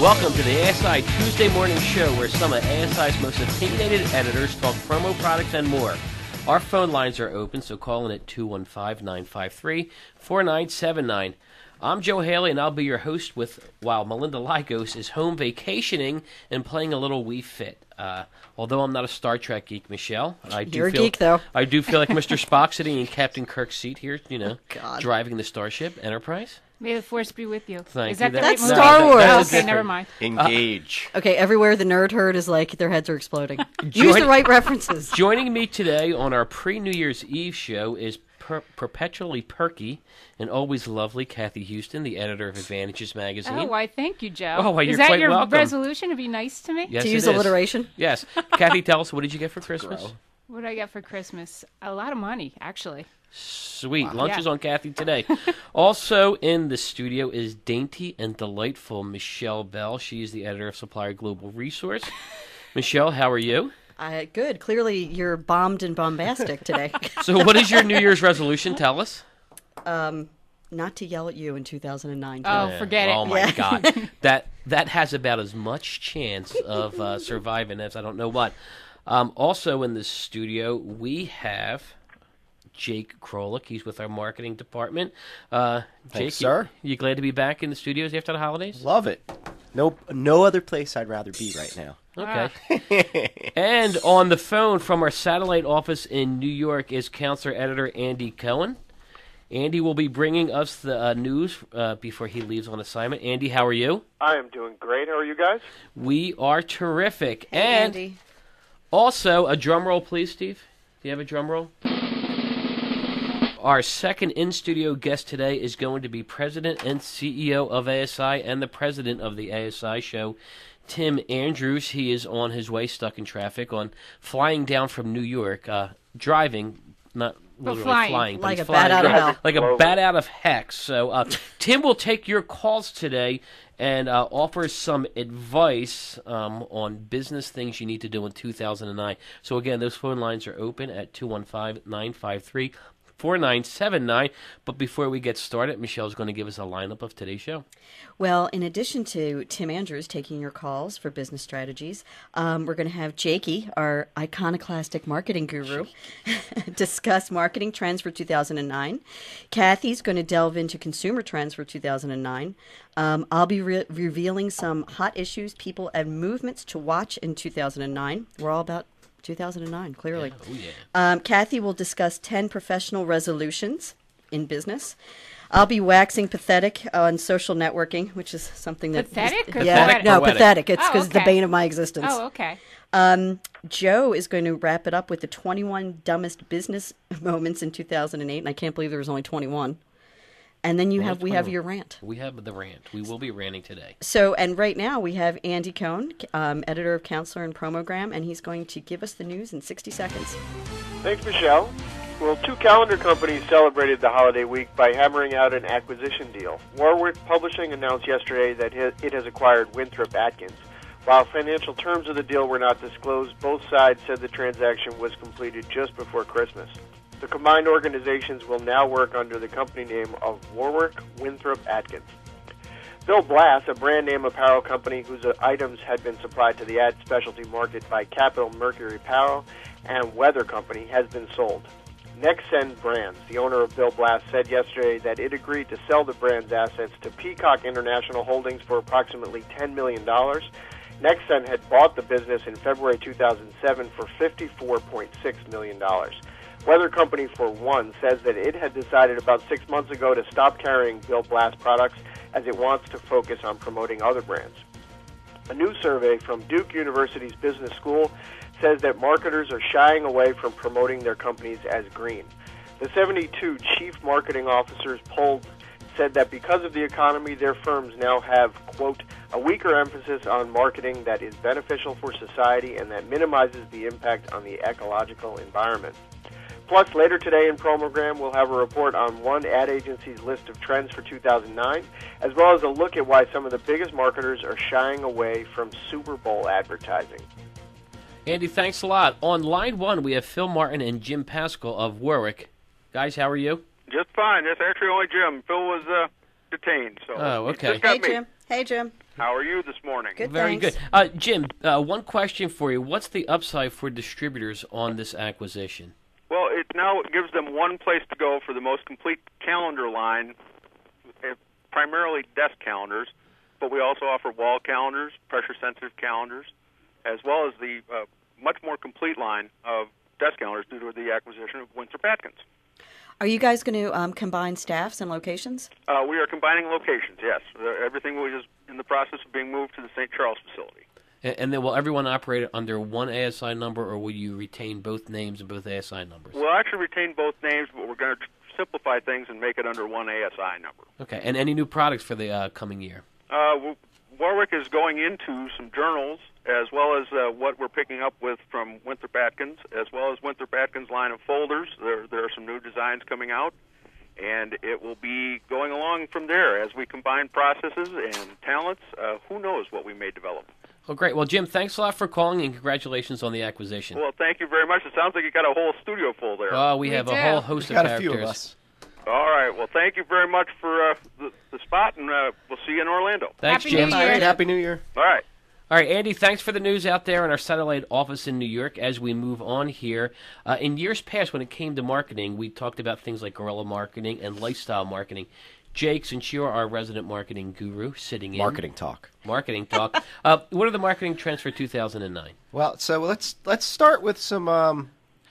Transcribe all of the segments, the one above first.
Welcome to the ASI Tuesday morning show where some of ASI's most opinionated editors talk promo products and more. Our phone lines are open, so call in at 215-953-4979. I'm Joe Haley, and I'll be your host while Melinda Lygos is home vacationing and playing a little Wii Fit. Although I'm not a Star Trek geek, Michelle. You're a geek, though. I do feel like Mr. Spock sitting in Captain Kirk's seat here, God. driving the Starship Enterprise. May the force be with you. Thank Is that you. the right That's movie? Star Wars. Oh, okay, never mind. Engage. Okay, everywhere the nerd herd is like, their heads are exploding. Use the right references. Joining me today on our pre-New Year's Eve show is perpetually perky and always lovely Kathy Houston, the editor of Advantages magazine. Oh, why, thank you, Joe. Oh, why, you're is that quite your welcome. resolution to be nice to me? Yes, To it use is. alliteration. Yes. Kathy, tell us, what did you get for Christmas? What did I get for Christmas? A lot of money, actually. Sweet. Wow. Lunch Yeah. is on Kathy today. Also in the studio is dainty and delightful Michelle Bell. She is the editor of Supplier Global Resource. Michelle, how are you? Good. Clearly, you're bombed and bombastic today. So what is your New Year's resolution? Tell us. Not to yell at you in 2009. Oh, Joe. forget it. Oh, my Yeah. God. That has about as much chance of surviving as I don't know what. Also in the studio, we have Jake Krolik. He's with our marketing department. Jake, sir. You glad to be back in the studios after the holidays? Love it. No other place I'd rather be right now. Okay. And on the phone from our satellite office in New York is counselor editor Andy Cohen. Andy will be bringing us the news before he leaves on assignment. Andy, how are you? I am doing great. How are you guys? We are terrific. Hey, and Andy. also, a drum roll, please, Steve. Do you have a drum roll? Our second in-studio guest today is going to be President and CEO of ASI and the President of the ASI show, Tim Andrews. He is on his way, stuck in traffic, flying down from New York, driving, not literally flying, but Like he's a bat flying out of hell. like a bat out of heck. So Tim will take your calls today and offer some advice on business things you need to do in 2009. So again, those phone lines are open at 215-953-4979. But before we get started, Michelle's going to give us a lineup of today's show. Well, in addition to Tim Andrews taking your calls for business strategies, we're going to have Jakey, our iconoclastic marketing guru, discuss marketing trends for 2009. Kathy's going to delve into consumer trends for 2009. I'll be revealing some hot issues, people, and movements to watch in 2009. We're all about 2009, clearly. Oh, yeah. Kathy will discuss 10 professional resolutions in business. I'll be waxing pathetic on social networking, which is something that... Pathetic or Yeah, poetic? no, Poetic. pathetic. It's Oh, because it's the okay. bane of my existence. Oh, okay. Joe is going to wrap it up with the 21 dumbest business moments in 2008, and I can't believe there was only 21. And then we have 21. your rant. We have the rant. We will be ranting today. So, and right now we have Andy Cohen, editor of Counselor and Promogram, and he's going to give us the news in 60 seconds. Thanks, Michelle. Well, two calendar companies celebrated the holiday week by hammering out an acquisition deal. Warwick Publishing announced yesterday that it has acquired Winthrop Atkins. While financial terms of the deal were not disclosed, both sides said the transaction was completed just before Christmas. The combined organizations will now work under the company name of Warwick Winthrop Atkins. Bill Blass, a brand name apparel company whose items had been supplied to the ad specialty market by Capital Mercury Apparel and Weather Company, has been sold. Nexen Brands, the owner of Bill Blass, said yesterday that it agreed to sell the brand's assets to Peacock International Holdings for approximately $10 million. Nexen had bought the business in February 2007 for $54.6 million. Weather Company, for one, says that it had decided about 6 months ago to stop carrying Bill Blass products as it wants to focus on promoting other brands. A new survey from Duke University's Business School says that marketers are shying away from promoting their companies as green. The 72 chief marketing officers polled said that because of the economy, their firms now have, quote, a weaker emphasis on marketing that is beneficial for society and that minimizes the impact on the ecological environment. Plus, later today in Promogram, we'll have a report on one ad agency's list of trends for 2009, as well as a look at why some of the biggest marketers are shying away from Super Bowl advertising. Andy, thanks a lot. On line one, we have Phil Martin and Jim Pascal of Warwick. Guys, how are you? Just fine. That's actually only Jim. Phil was detained. So Oh, okay. Just got Hey, me. Jim. Hey, Jim. How are you this morning? Good, Very thanks. good. Jim, one question for you. What's the upside for distributors on this acquisition? Well, it now gives them one place to go for the most complete calendar line, primarily desk calendars, but we also offer wall calendars, pressure-sensitive calendars, as well as the much more complete line of desk calendars due to the acquisition of Winthrop Atkins. Are you guys going to combine staffs and locations? We are combining locations, yes. Everything was in the process of being moved to the St. Charles facility. And then will everyone operate under one ASI number, or will you retain both names and both ASI numbers? We'll actually retain both names, but we're going to simplify things and make it under one ASI number. Okay. And any new products for the coming year? Warwick is going into some journals, as well as what we're picking up with from Winthrop Atkins, as well as Winthrop Atkins' line of folders. There are some new designs coming out, and it will be going along from there as we combine processes and talents. Who knows what we may develop. Well, great. Well, Jim, thanks a lot for calling, and congratulations on the acquisition. Well, thank you very much. It sounds like you got a whole studio full there. Oh, we have do. a whole host of Got a characters. few of us. All right. Well, thank you very much for the spot, and we'll see you in Orlando. Thanks, Happy Jim. New Year. Great. Happy New Year. All right. All right, Andy, thanks for the news out there in our satellite office in New York. As we move on here, in years past, when it came to marketing, we talked about things like guerrilla marketing and lifestyle marketing. Jake, since you're our resident marketing guru, sitting in Marketing talk. marketing talk, what are the marketing trends for 2009? Well, so let's start with some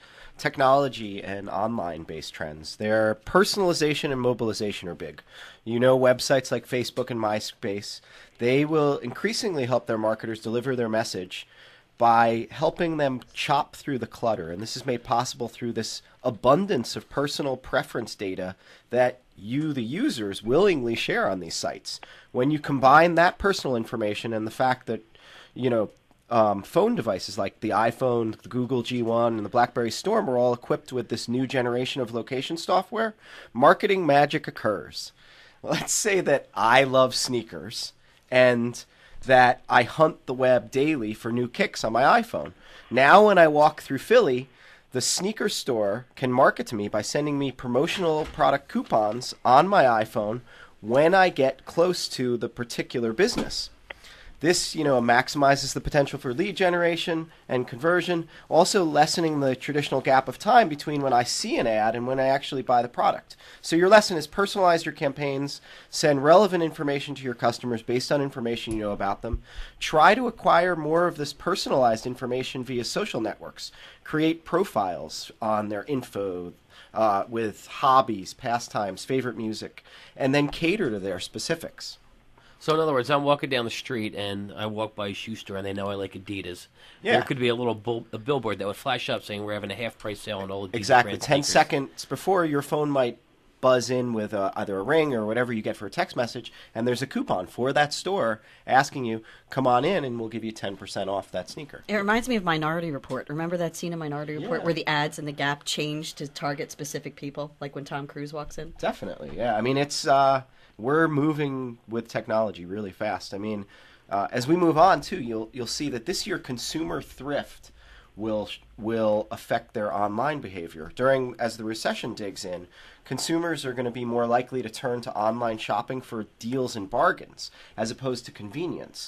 technology and online-based trends. Their personalization and mobilization are big. You know, websites like Facebook and MySpace, they will increasingly help their marketers deliver their message by helping them chop through the clutter. And this is made possible through this abundance of personal preference data that you, the users, willingly share on these sites. When you combine that personal information and the fact that, you know, phone devices like the iPhone, the Google G1, and the BlackBerry Storm are all equipped with this new generation of location software, marketing magic occurs. Let's say that I love sneakers and that I hunt the web daily for new kicks on my iPhone. Now when I walk through Philly, the sneaker store can market to me by sending me promotional product coupons on my iPhone when I get close to the particular business. This, you know, maximizes the potential for lead generation and conversion, also lessening the traditional gap of time between when I see an ad and when I actually buy the product. So your lesson is personalize your campaigns, send relevant information to your customers based on information you know about them. Try to acquire more of this personalized information via social networks. Create profiles on their info with hobbies, pastimes, favorite music, and then cater to their specifics. So in other words, I'm walking down the street and I walk by a shoe store and they know I like Adidas. Yeah. There could be a little a billboard that would flash up saying we're having a half-price sale on all Adidas Exactly. brand 10 sneakers. seconds before your phone might buzz in with either a ring or whatever you get for a text message, and there's a coupon for that store asking you, come on in and we'll give you 10% off that sneaker. It reminds me of Minority Report. Remember that scene in Minority Report Yeah. where the ads in the Gap change to target specific people, like when Tom Cruise walks in? Definitely, yeah. I mean, it's we're moving with technology really fast. I mean, as we move on, too, you'll see that this year consumer thrift will affect their online behavior. As the recession digs in, consumers are going to be more likely to turn to online shopping for deals and bargains as opposed to convenience.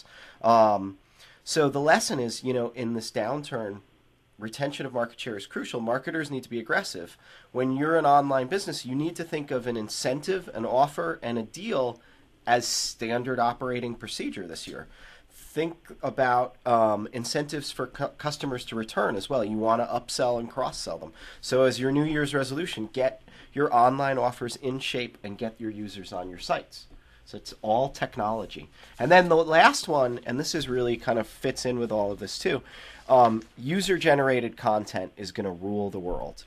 So the lesson is, you know, in this downturn, retention of market share is crucial. Marketers need to be aggressive. When you're an online business, you need to think of an incentive, an offer, and a deal as standard operating procedure this year. Think about incentives for customers to return as well. You want to upsell and cross-sell them. So as your New Year's resolution, get your online offers in shape and get your users on your sites. So it's all technology. And then the last one, and this is really kind of fits in with all of this too, user-generated content is going to rule the world.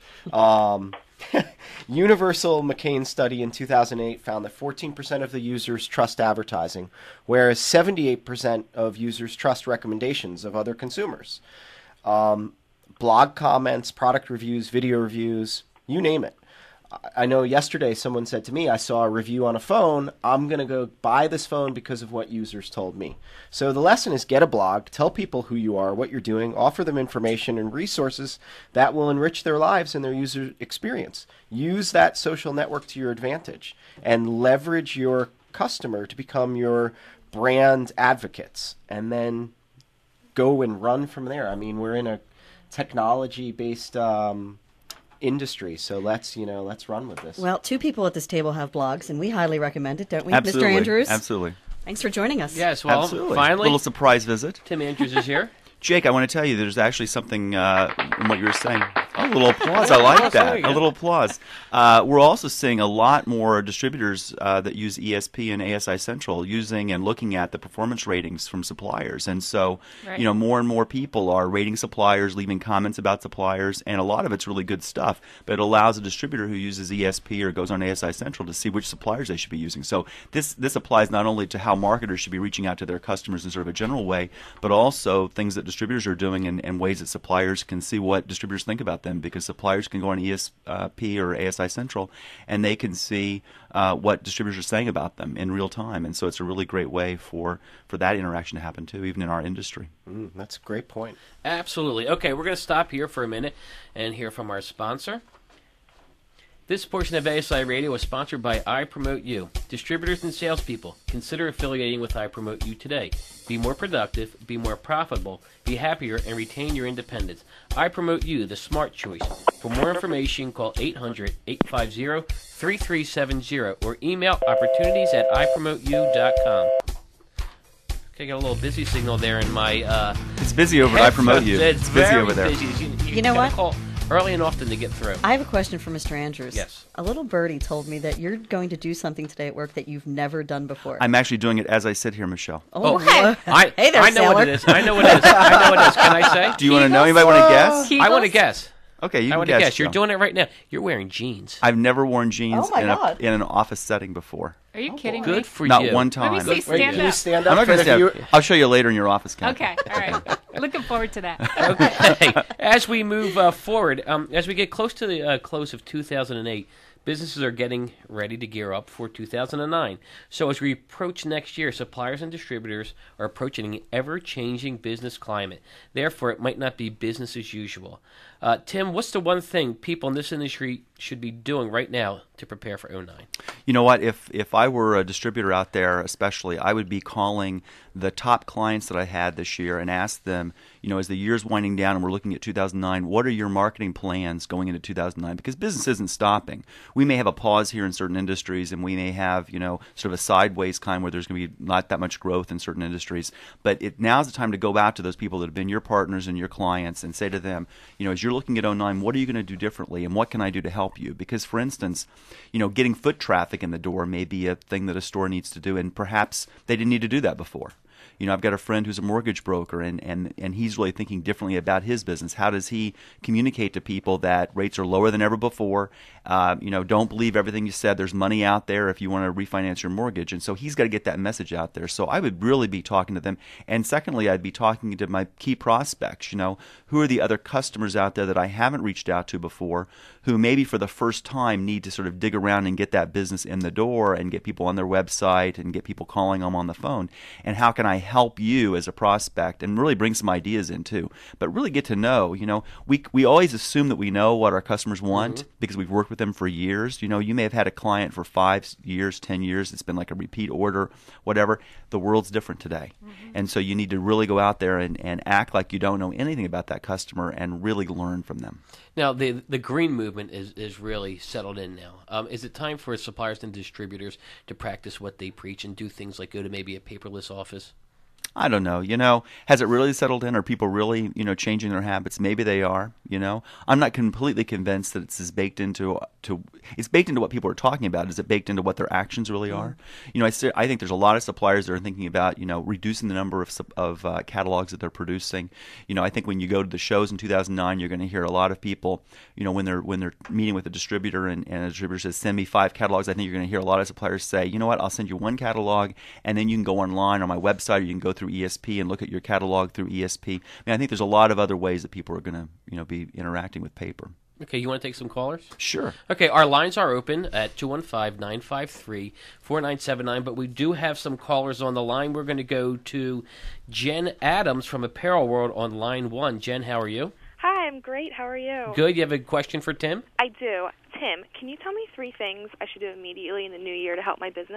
Universal McCain study in 2008 found that 14% of the users trust advertising, whereas 78% of users trust recommendations of other consumers. Blog comments, product reviews, video reviews, you name it. I know yesterday someone said to me, I saw a review on a phone. I'm going to go buy this phone because of what users told me. So the lesson is get a blog, tell people who you are, what you're doing, offer them information and resources that will enrich their lives and their user experience. Use that social network to your advantage and leverage your customer to become your brand advocates, and then go and run from there. I mean, we're in a technology-based industry, so let's run with this. Well, two people at this table have blogs, and we highly recommend it, don't we, Absolutely. Mr. Andrews? Absolutely. Thanks for joining us. Yes, well, Absolutely. finally, Little surprise visit. Tim Andrews is here. Jake, I want to tell you there's actually something in what you were saying. Oh, a little applause. I like There that. we go. A little applause. We're also seeing a lot more distributors that use ESP and ASI Central using and looking at the performance ratings from suppliers. And so, Right. more and more people are rating suppliers, leaving comments about suppliers, and a lot of it's really good stuff. But it allows a distributor who uses ESP or goes on ASI Central to see which suppliers they should be using. So this applies not only to how marketers should be reaching out to their customers in sort of a general way, but also things that distributors are doing and ways that suppliers can see what distributors think about them, because suppliers can go on ESP or ASI Central and they can see what distributors are saying about them in real time. And so it's a really great way for that interaction to happen too, even in our industry. That's a great point. Absolutely. Okay, we're going to stop here for a minute and hear from our sponsor. This portion of ASI Radio is sponsored by iPromote Distributors and salespeople, consider affiliating with iPromote today. Be more productive, be more profitable, be happier, and retain your independence. iPromote the smart choice. For more information, call 800-850-3370 or email opportunities@ipromoteyou.com. Okay, got a little busy signal there in my It's busy over at iPromote You. It's It's busy very over there. busy. You know gotta what? Call early and often to get through. I have a question for Mr. Andrews. Yes. A little birdie told me that you're going to do something today at work that you've never done before. I'm actually doing it as I sit here, Michelle. Oh, what? Hey there, I know what sailor. it is. I know what it is. I know what it is. Can I say? Do you want to know? Anybody want to guess? I want to guess. Okay, you I can want to guess. You're Joe. doing it right now. You're wearing jeans. I've never worn jeans Oh my God. in an office setting before. Are you kidding me? Good for Not you. one Let time. me see. Good for you. Stand Can you up. stand I'm up not for going the to viewer? I'll show you later in your office, Kathy. Okay, all right. Looking forward to that. Okay. As we move forward, as we get close to the close of 2008, businesses are getting ready to gear up for 2009. So as we approach next year, suppliers and distributors are approaching an ever-changing business climate. Therefore, it might not be business as usual. Tim, what's the one thing people in this industry should be doing right now to prepare for 09? You know what? If I were a distributor out there, especially, I would be calling the top clients that I had this year and ask them, as the year's winding down and we're looking at 2009, what are your marketing plans going into 2009? Because business isn't stopping. We may have a pause here in certain industries, and we may have, sort of a sideways kind where there's going to be not that much growth in certain industries. But now's the time to go out to those people that have been your partners and your clients and say to them, as you're looking at 09, what are you going to do differently, and what can I do to help you? Because, for instance, getting foot traffic in the door may be a thing that a store needs to do, and perhaps they didn't need to do that before. I've got a friend who's a mortgage broker, and he's really thinking differently about his business. How does he communicate to people that rates are lower than ever before? Don't believe everything you said. There's money out there if you want to refinance your mortgage. And so he's got to get that message out there. So I would really be talking to them. And secondly, I'd be talking to my key prospects. Who are the other customers out there that I haven't reached out to before, who maybe for the first time need to sort of dig around and get that business in the door and get people on their website and get people calling them on the phone. And how can I help you as a prospect, and really bring some ideas in too, but really get to know. We always assume that we know what our customers want because we've worked with them for years. You may have had a client for 5 years, 10 years. It's been like a repeat order, whatever. The world's different today. And so you need to really go out there and act like you don't know anything about that customer and really learn from them. Now, the green movement is really settled in now. Is it time for suppliers and distributors to practice what they preach and do things like go to maybe a paperless office? I don't know. Has it really settled in? Are people really, changing their habits? Maybe they are. I'm not completely convinced that it's as baked into it's baked into what people are talking about. Is it baked into what their actions really are? I think there's a lot of suppliers that are thinking about, reducing the number of catalogs that they're producing. I think when you go to the shows in 2009, you're going to hear a lot of people, when they're meeting with a distributor and a distributor says, send me 5 catalogs. I think you're going to hear a lot of suppliers say, you know what, I'll send you 1 catalog, and then you can go online on my website, or you can go through ESP and look at your catalog through ESP. I think there's a lot of other ways that people are going to, be interacting with paper. Okay, you want to take some callers? Sure. Okay, our lines are open at 215-953-4979, but we do have some callers on the line. We're going to go to Jen Adams from Apparel World on line 1. Jen, how are you? Hi, I'm great. How are you? Good. You have a question for Tim? I do. Tim, can you tell me 3 things I should do immediately in the new year to help my business?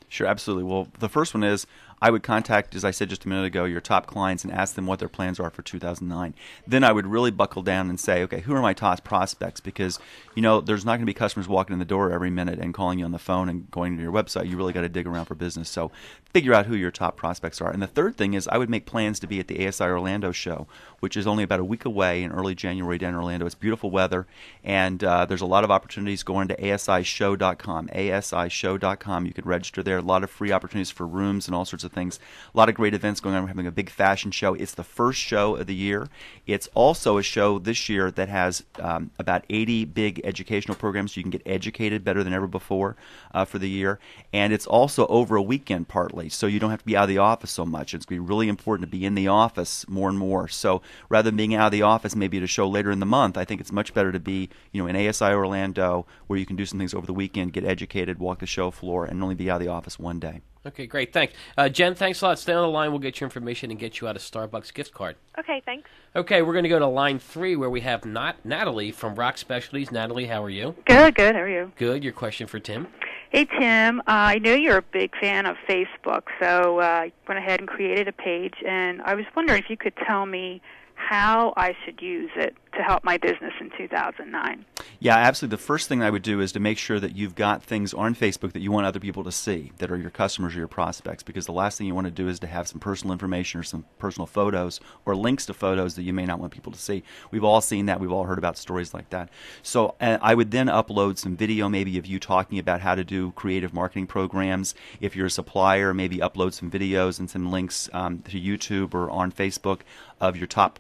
Sure, absolutely. Well, the first one is I would contact, as I said just a minute ago, your top clients and ask them what their plans are for 2009. Then I would really buckle down and say, okay, who are my top prospects? Because, there's not going to be customers walking in the door every minute and calling you on the phone and going to your website. You really got to dig around for business. So figure out who your top prospects are. And the third thing is I would make plans to be at the ASI Orlando show, which is only about a week away in early January down in Orlando. It's beautiful weather, and there's a lot of opportunities. Going to asishow.com, asishow.com. You could register there. A lot of free opportunities for rooms and all sorts of things. A lot of great events going on. We're having a big fashion show. It's the first show of the year. It's also a show this year that has about 80 big educational programs. You can get educated better than ever before for the year. And it's also over a weekend partly, so you don't have to be out of the office so much. It's going to be really important to be in the office more and more. So rather than being out of the office maybe at a show later in the month, I think it's much better to be in ASI Orlando, where you can do some things over the weekend, get educated, walk the show floor, and only be out of the office one day. Okay, great. Thanks. Jen, thanks a lot. Stay on the line. We'll get your information and get you out a Starbucks gift card. Okay, thanks. Okay, we're going to go to line 3 where we have Natalie from Rock Specialties. Natalie, how are you? Good. How are you? Good. Your question for Tim? Hey, Tim. I know you're a big fan of Facebook, so I went ahead and created a page, and I was wondering if you could tell me how I should use it to help my business in 2009. Yeah, absolutely. The first thing I would do is to make sure that you've got things on Facebook that you want other people to see, that are your customers or your prospects, because the last thing you want to do is to have some personal information or some personal photos or links to photos that you may not want people to see. We've all seen that. We've all heard about stories like that. So I would then upload some video maybe of you talking about how to do creative marketing programs. If you're a supplier, maybe upload some videos and some links to YouTube or on Facebook of your top,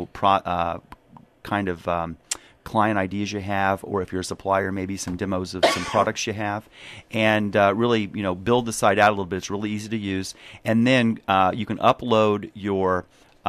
client ideas you have, or if you're a supplier, maybe some demos of some products you have, and really, build the site out a little bit. It's really easy to use, and then you can upload your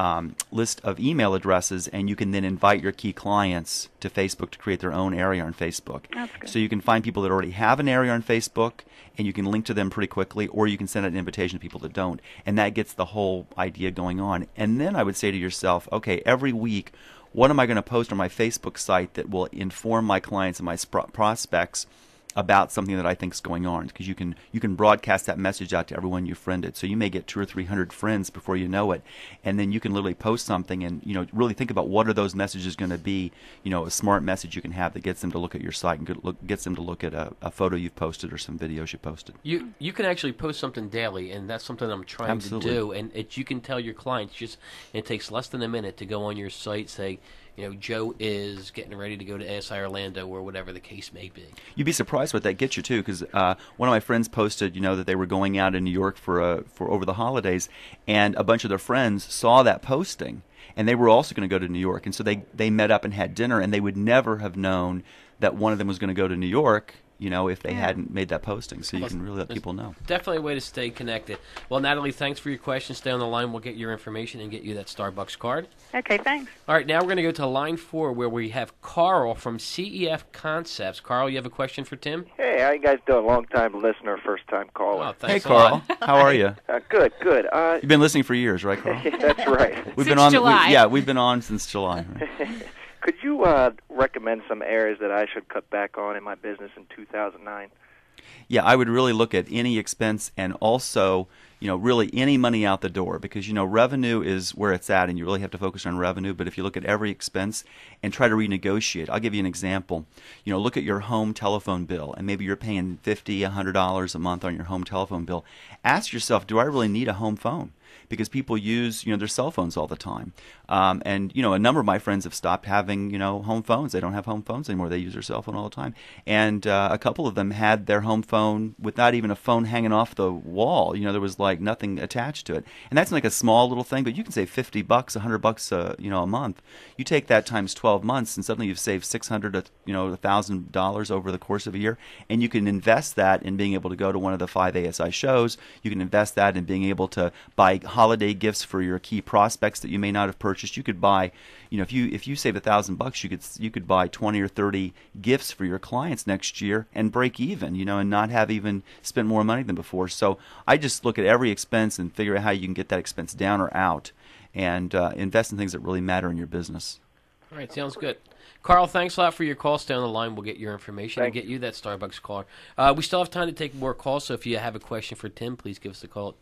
list of email addresses, and you can then invite your key clients to Facebook to create their own area on Facebook. That's good. So you can find people that already have an area on Facebook, and you can link to them pretty quickly, or you can send out an invitation to people that don't, and that gets the whole idea going on. And then I would say to yourself, okay, every week, what am I going to post on my Facebook site that will inform my clients and my prospects about something that I think is going on? Because you can broadcast that message out to everyone you friended. So you may get 200 or 300 friends before you know it, and then you can literally post something and really think about what are those messages going to be. A smart message you can have that gets them to look at your site and gets them to look at a photo you've posted or some videos you posted. You can actually post something daily, and that's something I'm trying Absolutely. to do. And you can tell your clients it takes less than a minute to go on your site, say, Joe is getting ready to go to ASI Orlando or whatever the case may be. You'd be surprised what that gets you too, because one of my friends posted, that they were going out in New York for over the holidays, and a bunch of their friends saw that posting, and they were also going to go to New York, and so they met up and had dinner, and they would never have known that one of them was going to go to New York, if they hadn't made that posting. So you can really let people know. Definitely a way to stay connected. Well, Natalie, thanks for your question. Stay on the line. We'll get your information and get you that Starbucks card. Okay, thanks. All right, now we're going to go to line 4 where we have Carl from CEF Concepts. Carl, you have a question for Tim? Hey, how you guys doing? Long-time listener, first-time caller. Oh, thanks Hey, Carl. How are you? Good. You've been listening for years, right, Carl? That's right. We've Since been on. July. We've been on since July. Right? Could you recommend some areas that I should cut back on in my business in 2009? Yeah, I would really look at any expense and also, really any money out the door, because, revenue is where it's at, and you really have to focus on revenue. But if you look at every expense and try to renegotiate, I'll give you an example. Look at your home telephone bill, and maybe you're paying $50, $100 a month on your home telephone bill. Ask yourself, do I really need a home phone? Because people use, their cell phones all the time. And, a number of my friends have stopped having, home phones. They don't have home phones anymore. They use their cell phone all the time. And a couple of them had their home phone with not even a phone hanging off the wall. There was like nothing attached to it. And that's like a small little thing, but you can save $50, $100, a month. You take that times 12 months, and suddenly you've saved $600 to, $1,000 over the course of a year. And you can invest that in being able to go to one of the 5 ASI shows. You can invest that in being able to buy holiday gifts for your key prospects that you may not have purchased. You could buy, if you save $1,000, you could buy 20 or 30 gifts for your clients next year and break even, and not have even spent more money than before. So I just look at every expense and figure out how you can get that expense down or out, and invest in things that really matter in your business. All right, sounds good. Carl, thanks a lot for your call. Stay on the line. We'll get your information and Thank get you that Starbucks card. We still have time to take more calls, so if you have a question for Tim, please give us a call at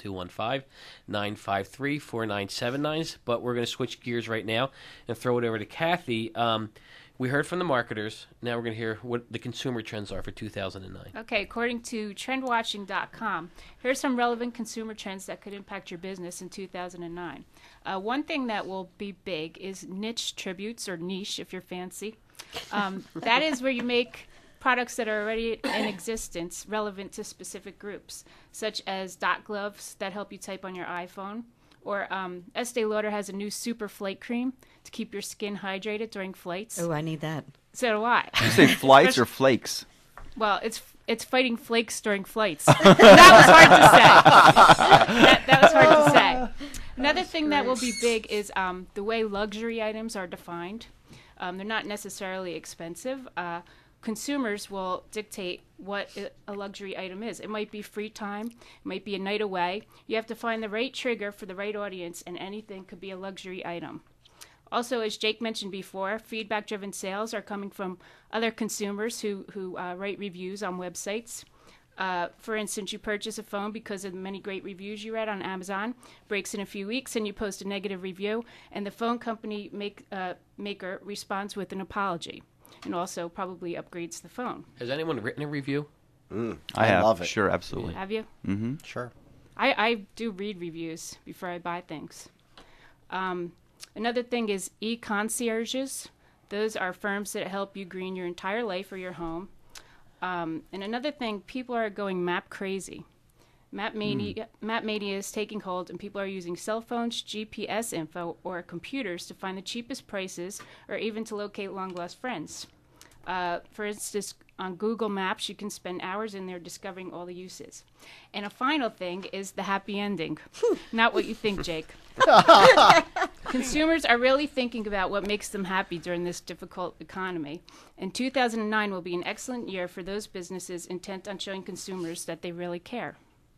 215-953-4979. But we're going to switch gears right now and throw it over to Kathy. We heard from the marketers. Now we're going to hear what the consumer trends are for 2009. Okay, according to trendwatching.com, here's some relevant consumer trends that could impact your business in 2009. One thing that will be big is niche tributes, or niche if you're fancy. That is where you make products that are already in existence relevant to specific groups, such as dot gloves that help you type on your iPhone. Or Estee Lauder has a new super flake cream to keep your skin hydrated during flights. Oh, I need that. So do I. Did you say flights or flakes? Well, it's fighting flakes during flights. That was hard to say. That was hard to say. Another thing that will be big is the way luxury items are defined. They're not necessarily expensive. Consumers will dictate what a luxury item is. It might be free time. It might be a night away. You have to find the right trigger for the right audience, and anything could be a luxury item. Also, as Jake mentioned before, feedback-driven sales are coming from other consumers who write reviews on websites. For instance, you purchase a phone because of the many great reviews you read on Amazon, breaks in a few weeks, and you post a negative review, and the phone company maker responds with an apology, and also probably upgrades the phone. Has anyone written a review? I have. love it. Sure, absolutely. Have you? Mm-hmm. Sure. I do read reviews before I buy things. Another thing is e-concierges. Those are firms that help you green your entire life or your home. And another thing, people are going map crazy. Map mania is taking hold, and people are using cell phones, GPS info, or computers to find the cheapest prices, or even to locate long-lost friends. For instance, on Google Maps, you can spend hours in there discovering all the uses. And a final thing is the happy ending. Not what you think, Jake. Consumers are really thinking about what makes them happy during this difficult economy. And 2009 will be an excellent year for those businesses intent on showing consumers that they really care.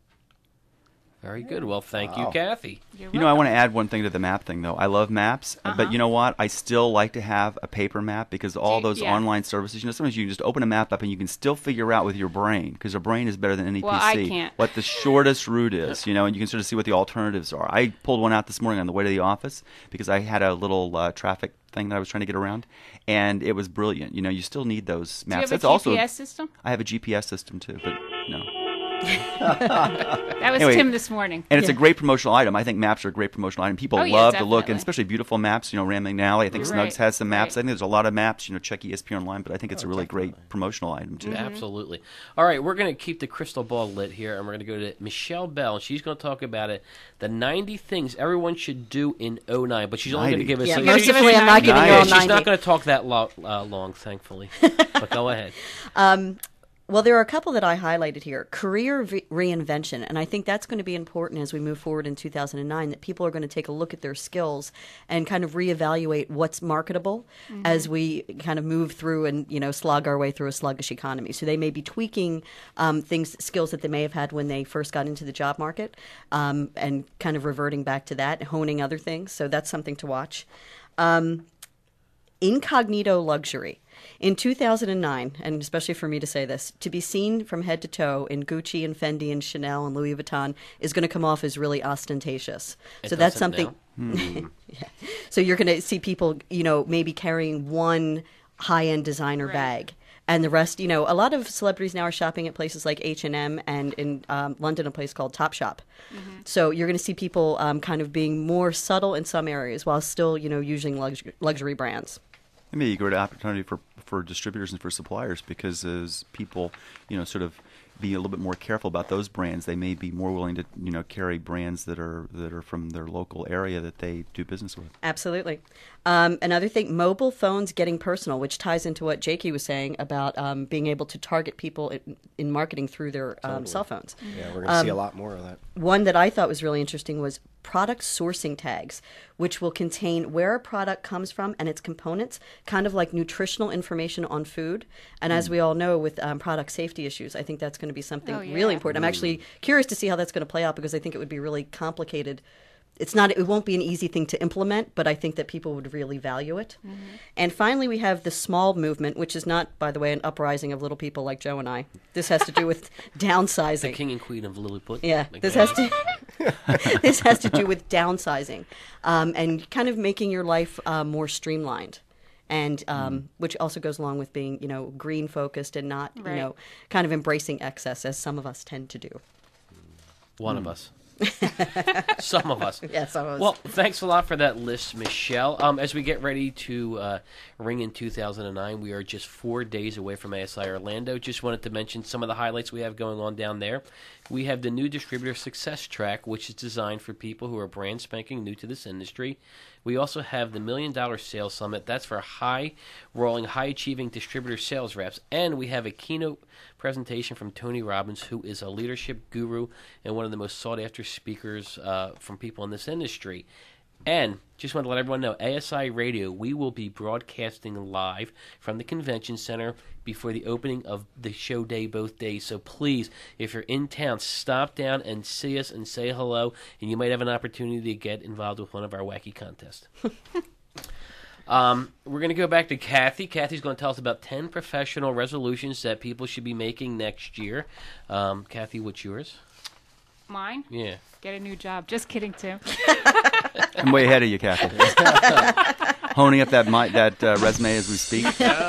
Very good. Well, thank you, Kathy. You're You know, I welcome. want to add one thing to the map thing, though. I love maps, but you know what? I still like to have a paper map because all those yeah. online services, you know, sometimes you can just open a map up and you can still figure out with your brain, because your brain is better than any Well, PC, I can't. what the shortest route is, you know, and you can sort of see what the alternatives are. I pulled one out this morning on the way to the office because I had a little traffic thing that I was trying to get around, and it was brilliant. You know, you still need those maps. Do you have That's a GPS also system? I have a GPS system too, but no. That was Anyway, Tim this morning. And it's a great promotional item. I think maps are a great promotional item. People Oh, yeah, love to look, and definitely. especially beautiful maps. You know, Rambling Alley. I think Right, Snugs has some maps. right. I think there's a lot of maps. You know, check ESPN Online, but I think it's a really great promotional item too. Absolutely. All right, we're going to keep the crystal ball lit here, and we're going to go to Michelle Bell. She's going to talk about it, the 90 things everyone should do in 09, but she's only going to 90. give us... Yeah, She's mercifully, I'm not giving you Yeah, all she's 90. not going to talk that long, thankfully. But go ahead. Well, there are a couple that I highlighted here. Career reinvention, and I think that's going to be important as we move forward in 2009, that people are going to take a look at their skills and kind of reevaluate what's marketable as we kind of move through and, you know, slog our way through a sluggish economy. So they may be tweaking skills that they may have had when they first got into the job market, and kind of reverting back to that, honing other things. So that's something to watch. Incognito luxury. In 2009, and especially for me to say this, to be seen from head to toe in Gucci and Fendi and Chanel and Louis Vuitton is going to come off as really ostentatious. So that's something. Yeah. So you're going to see people, you know, maybe carrying one high-end designer bag. And the rest, you know, a lot of celebrities now are shopping at places like H&M and in London, a place called Topshop. So you're going to see people kind of being more subtle in some areas while still, you know, using luxury brands. It may be a great opportunity for distributors and for suppliers, because as people, you know, sort of be a little bit more careful about those brands, they may be more willing to, you know, carry brands that are from their local area that they do business with. Absolutely. Another thing, mobile phones getting personal, which ties into what Jakey was saying about being able to target people in marketing through their cell phones. Yeah, we're going to see a lot more of that. One that I thought was really interesting was product sourcing tags, which will contain where a product comes from and its components, kind of like nutritional information on food. And as we all know, with product safety issues, I think that's going to be something really important. I'm actually curious to see how that's going to play out, because I think it would be really complicated it won't be an easy thing to implement, but I think that people would really value it. And finally, we have the small movement, which is not, by the way, an uprising of little people like Joe and I. This has to do with downsizing. The king and queen of Lilliput. Yeah, Like this that. this has to do with downsizing and kind of making your life more streamlined. And which also goes along with being, green focused and not, kind of embracing excess as some of us tend to do. One of us. Some of us. Yeah, some of us. Well, thanks a lot for that list, Michelle. As we get ready to ring in 2009, we are just 4 days away from ASI Orlando. Just wanted to mention some of the highlights we have going on down there. We have the new Distributor Success Track, which is designed for people who are brand spanking new to this industry. We also have the $1 Million Sales Summit. That's for high-rolling, high-achieving distributor sales reps. And we have a keynote presentation from Tony Robbins, who is a leadership guru and one of the most sought-after speakers from people in this industry. And just want to let everyone know, ASI Radio, we will be broadcasting live from the convention center before the opening of the show day both days. So please, if you're in town, stop down and see us and say hello, and you might have an opportunity to get involved with one of our wacky contests. We're going to go back to Kathy. Kathy's going to tell us about 10 professional resolutions that people should be making next year. Kathy, what's yours? Mine? Yeah. Get a new job. Just kidding, Tim. I'm way ahead of you, Kathy. Honing up that resume as we speak.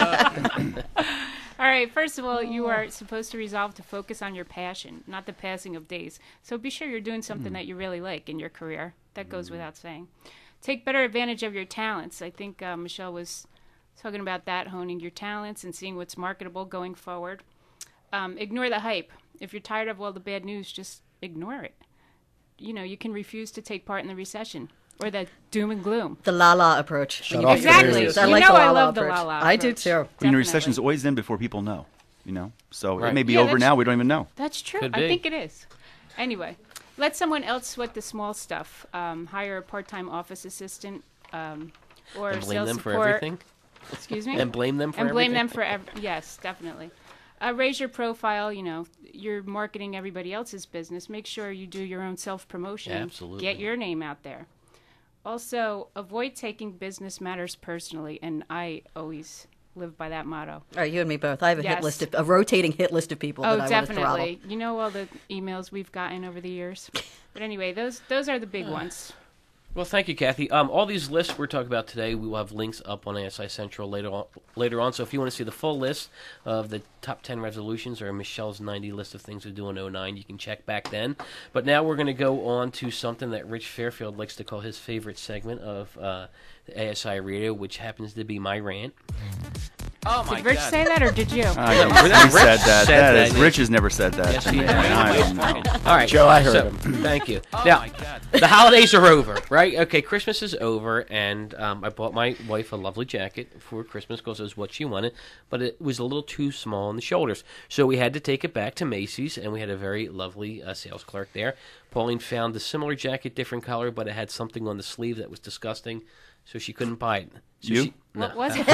All right, first of all, you are supposed to resolve to focus on your passion, not the passing of days. So be sure you're doing something that you really like in your career. That goes without saying. Take better advantage of your talents. I think Michelle was talking about that, honing your talents and seeing what's marketable going forward. Ignore the hype. If you're tired of all the bad news, just ignore it. You can refuse to take part in the recession or the doom and gloom. The la-la approach. Shut off the Exactly. news. I like the I la-la love the approach. la-la I do approach. too. I mean, the Definitely. recession's always in before people know. So Right. it may be Yeah, over that's- now. We don't even know. That's true. Could I be. think it is. Anyway, let someone else sweat the small stuff. Hire a part-time office assistant or And blame sales them for support. everything? Excuse me? And blame them for And blame everything? them for yes, definitely. Raise your profile. You're marketing everybody else's business. Make sure you do your own self-promotion. Absolutely. Get your name out there. Also, avoid taking business matters personally, and I always live by that motto. All right, you and me both. I have a Yes. a rotating hit list of people Oh, that I want to throttle. definitely. You know all the emails we've gotten over the years. But anyway, those are the big ones. Well, thank you, Kathy. All these lists we're talking about today, we will have links up on ASI Central later on. So if you want to see the full list of the top 10 resolutions or Michelle's 90 list of things to do in 09, you can check back then. But now we're going to go on to something that Rich Fairfield likes to call his favorite segment of the ASI Radio, which happens to be my rant. Oh, my Did Rich say that, or did you? He said that. said that. Rich has never said that. Yes, to he me. has. I don't know. All right, Joe, I heard so, him. Thank you. Now, the holidays are over, right? Okay, Christmas is over, and I bought my wife a lovely jacket for Christmas because it was what she wanted, but it was a little too small on the shoulders. So we had to take it back to Macy's, and we had a very lovely sales clerk there. Pauline found a similar jacket, different color, but it had something on the sleeve that was disgusting, so she couldn't buy it. So You? She, no. What was it?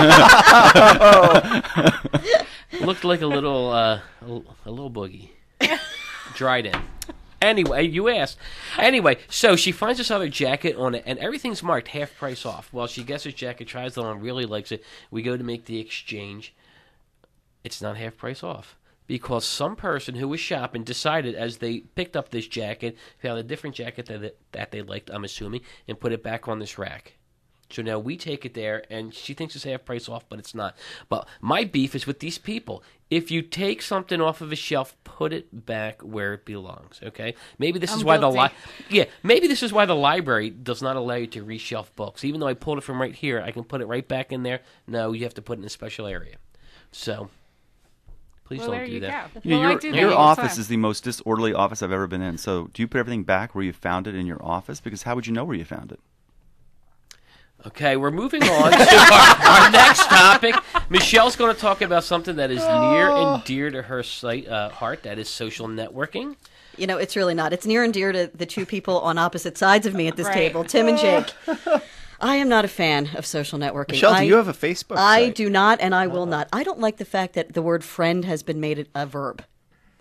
Looked like a little boogie, dried in. Anyway, you asked. Anyway, so she finds this other jacket on it, and everything's marked half price off. Well, she gets this jacket, tries it on, really likes it. We go to make the exchange. It's not half price off because some person who was shopping decided as they picked up this jacket, found a different jacket that they liked, I'm assuming, and put it back on this rack. So now we take it there, and she thinks it's half price off, but it's not. But my beef is with these people. If you take something off of a shelf, put it back where it belongs. Okay? Maybe this is why maybe this is why the library does not allow you to reshelf books. Even though I pulled it from right here, I can put it right back in there. No, you have to put it in a special area. So please Well, don't there do you that. go. Yeah, Well, I do that your all the office time. is the most disorderly office I've ever been in. So do you put everything back where you found it in your office? Because how would you know where you found it? Okay, we're moving on to our next topic. Michelle's going to talk about something that is near and dear to her heart. That is social networking. It's really not. It's near and dear to the two people on opposite sides of me at this Right. table, Tim and Jake. I am not a fan of social networking. Michelle, do you have a Facebook I site? do not, and I will not. I don't like the fact that the word friend has been made a verb.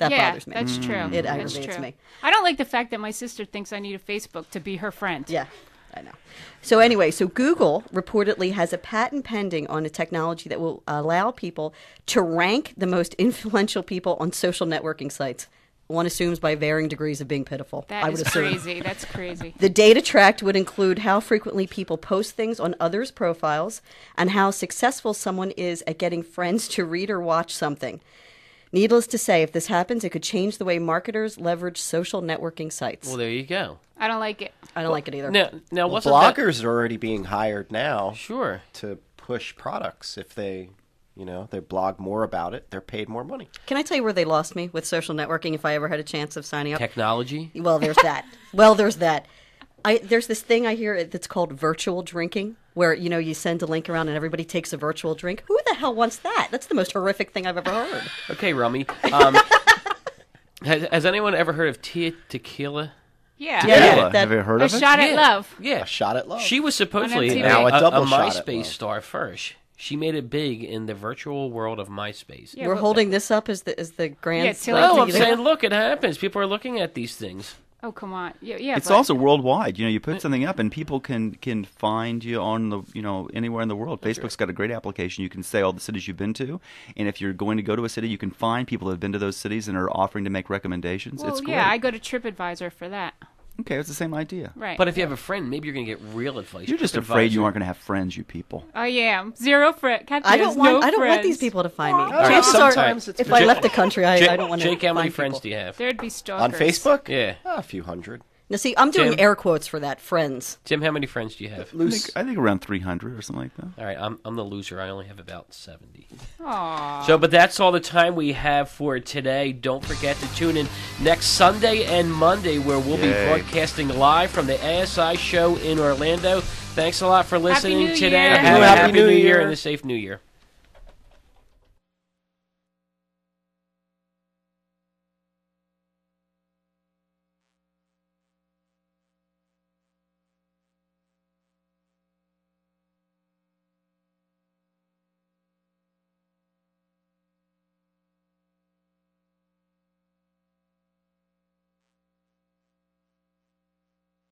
That yeah, bothers me. that's true. It That's aggravates true. me. I don't like the fact that my sister thinks I need a Facebook to be her friend. Yeah, I know. So anyway, Google reportedly has a patent pending on a technology that will allow people to rank the most influential people on social networking sites. One assumes by varying degrees of being pitiful. I That would is assume. crazy. That's crazy. The data tracked would include how frequently people post things on others' profiles and how successful someone is at getting friends to read or watch something. Needless to say, if this happens, it could change the way marketers leverage social networking sites. Well, there you go. I don't like it. I don't like it either. Now Well, wasn't that- bloggers are already being hired now Sure. to push products. If they blog more about it, they're paid more money. Can I tell you where they lost me with social networking if I ever had a chance of signing up? Technology? Well, there's that. There's that. There's this thing I hear that's called virtual drinking, where, you send a link around and everybody takes a virtual drink. Who the hell wants that? That's the most horrific thing I've ever heard. Okay, Rummy. Has anyone ever heard of Tia Tequila? Yeah. Yeah. Have you heard A of it? shot at love. Yeah. A shot at love. She was supposedly On MTV. Now a double a shot at MySpace love. star first. She made it big in the virtual world of MySpace. Yeah, We're well, holding this up as the grand. Yeah, Tilly No, I'm Tequila. saying, look, it happens. People are looking at these things. Oh, come on. Yeah, It's but also worldwide. You put something up and people can find you on the anywhere in the world. Facebook's got a great application. You can say all the cities you've been to, and if you're going to go to a city, you can find people that have been to those cities and are offering to make recommendations. Well, It's great. yeah, I go to TripAdvisor for that. Okay, it's the same idea. Right. But if you have a friend, maybe you're going to get real advice. You're just TripAdvisor. afraid you aren't going to have friends, you people. I am. Zero friend. I don't want these people to find me. right, Chances are, sometimes it's if I good. left the country, I don't want to. Jake, how many find friends people. do you have? There'd be stalkers. On Facebook? Yeah. A few hundred. Now, see, I'm doing Jim? air quotes for that. Friends. Tim, how many friends do you have? I think around 300 or something like that. All right, I'm the loser. I only have about 70. Aw. So, but that's all the time we have for today. Don't forget to tune in next Sunday and Monday, where we'll be Yay. broadcasting live from the ASI show in Orlando. Thanks a lot for listening New today. Year. Have a Happy happy New New Year Year. and a safe New Year.